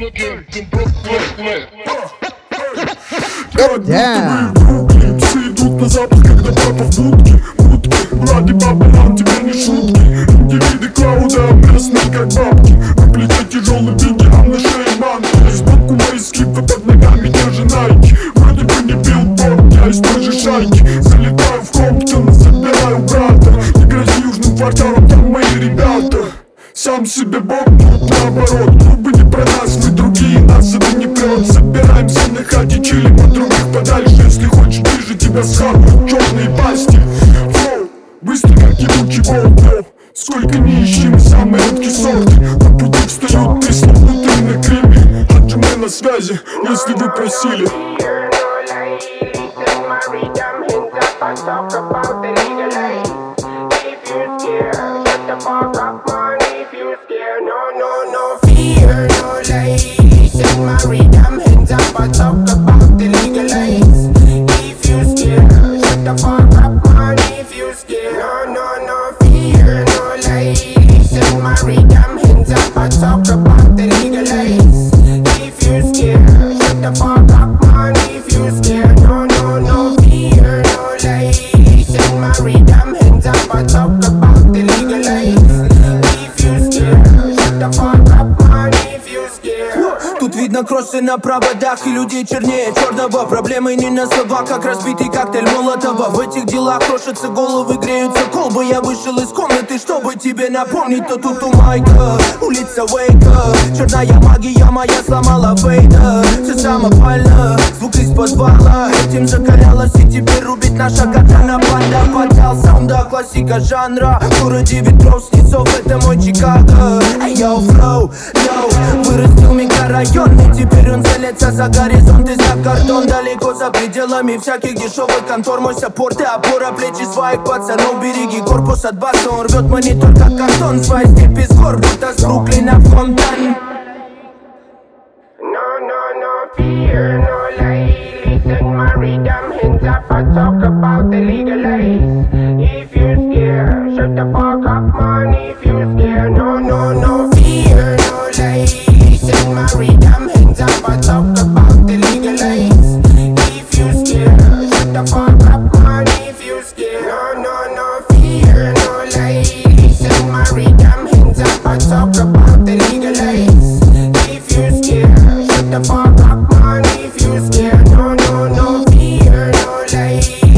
Все идут на запад, когда папа в будке. Вроде папа, нам теперь не шутки. Индивиды клауда, местные как бабки. На плече тяжелый биги, а на шее манки. Сбоку мои скипы, под ногами держи найки. Вроде бы не билборд, я из той же шайки. Залетаю в Комптон, забираю брата. Не грози южным кварталом, там мои ребята. Сам себе бог, тут наоборот. Клубы не про нас, мы другие, нас это не прет. Собираемся на хате, чилим от других подальше. Если хочешь ближе, тебя схавают черные пасти. Флоу, быстро как ебучий болт. Сколько не ищем, самый редкий сорт. На пути встают пресловутые на гриме. Отжимай на связи, если вы просили. No fear, no lies. In my rhythm, hands up, I talk about the legalize. If you scared, shut the fuck up, man. If you scared, no fear, no lies. In my rhythm, hands up, I talk about the legalize. If you scared, shut the fuck up, man. If you scared, no fear, no lies. In my rhythm, hands up, I talk about the legalize. Тут видно кроссы на проводах и людей чернее черного. Проблемы не на словах, как разбитый коктейль Молотова. В этих делах крошатся головы, греются колбы. Я вышел из комнаты, чтобы тебе напомнить. То тут у Майка, улица Уэйка. Черная магия моя сломала Фейда. Все самопально, звук из подвала. Этим закалялась и теперь рубит наша катана. Банда поддал саунда, классика жанра. В городе ветров, снецов, это мой Чикаго. Эй, йоу, флоу, йоу. Вырастил микрорайон, и теперь он целится за горизонт и за кордон. Далеко за пределами всяких дешевых контор. Мой саппорт и опора, плечи своих пацанов. Береги корпус от баса, он рвет монитор как картон. Свои степи с гор, будто с Бруклина в Комптон. No fear, no lies. In my rhythm, hands up, I talk about the legalize.